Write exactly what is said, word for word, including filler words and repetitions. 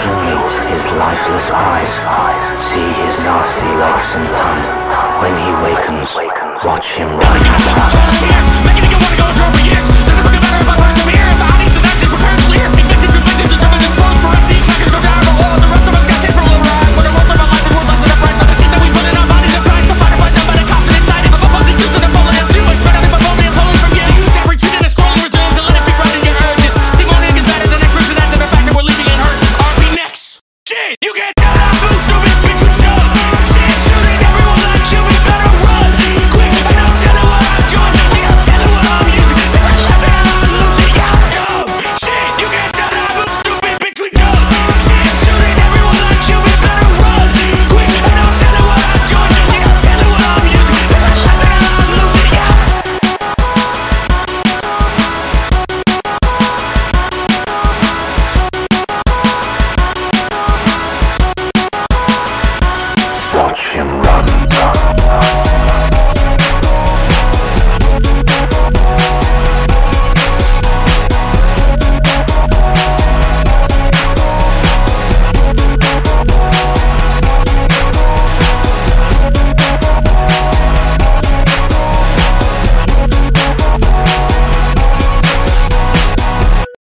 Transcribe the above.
can meet his lifeless eyes, see his nasty legs and tongue. When he wakens, watch him run. Tears, making you wanna go through for years. Doesn't fucking matter if I persevere. If the honey synopsis were current clear. Invictus, invictus, determined this boat for us. The attackers go down the hole. The rest of us got shit for a little ride. When the world of our life is worth less than the price of the shit that we put in our bodies and price. The fight or flight number that costs it inside. If a opposing truth to the falling of too much better than Baboni and pulling from you. You take retreat and a scrolling resume to let it be right in your urges. Simone is better than next person. That's the fact that we're leaving in hers. R P next. Shit, you can't.